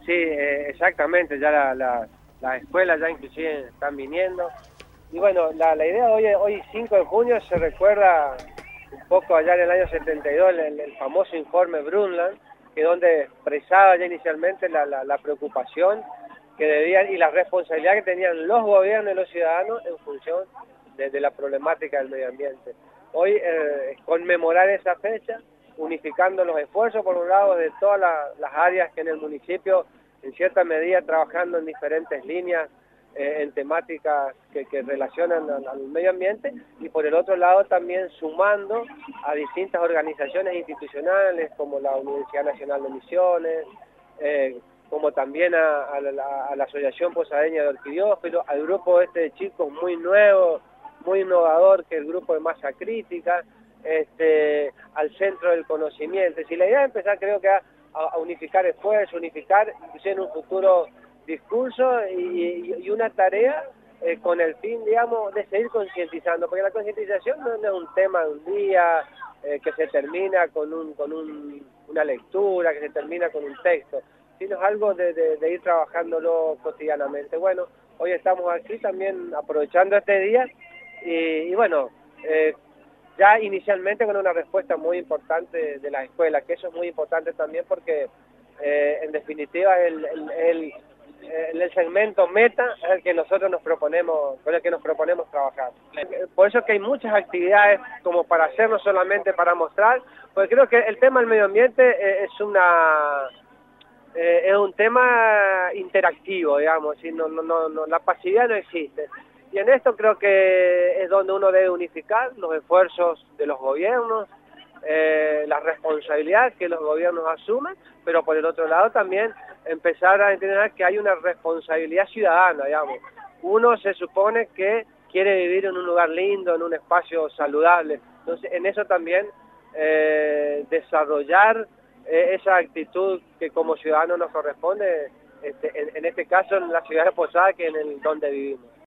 Sí, exactamente, ya las escuelas ya inclusive están viniendo. Y bueno, la idea de hoy 5 de junio se recuerda un poco allá en el año 72, el famoso informe Brundtland, que donde expresaba ya inicialmente la preocupación que debían y la responsabilidad que tenían los gobiernos y los ciudadanos en función de la problemática del medio ambiente. Hoy conmemorar esa fecha, unificando los esfuerzos por un lado de todas las áreas que en el municipio en cierta medida trabajando en diferentes líneas en temáticas que relacionan al medio ambiente, y por el otro lado también sumando a distintas organizaciones institucionales como la Universidad Nacional de Misiones, como también a la Asociación Posadeña de Orquidiófilos, al grupo de chicos muy nuevo, muy innovador, que es el grupo de Masa Crítica, al Centro del Conocimiento. Y la idea es empezar, creo que a unificar esfuerzos, unificar inclusive en un futuro discurso y una tarea con el fin, digamos, de seguir concientizando, porque la concientización no es un tema de un día que se termina con una lectura, que se termina con un texto, sino es algo de ir trabajándolo cotidianamente. Bueno, hoy estamos aquí también aprovechando este día y bueno, ya inicialmente con una respuesta muy importante de las escuelas, que eso es muy importante también porque en definitiva el segmento meta es el que nosotros nos proponemos, con el que nos proponemos trabajar. Por eso que hay muchas actividades como para hacer, no solamente para mostrar, porque creo que el tema del medio ambiente es un tema interactivo, digamos, y la pasividad no existe. Y en esto creo que es donde uno debe unificar los esfuerzos de los gobiernos, la responsabilidad que los gobiernos asumen, pero por el otro lado también empezar a entender que hay una responsabilidad ciudadana, digamos. Uno se supone que quiere vivir en un lugar lindo, en un espacio saludable. Entonces, en eso también desarrollar esa actitud que como ciudadano nos corresponde, en este caso en la ciudad de Posada, que es donde vivimos.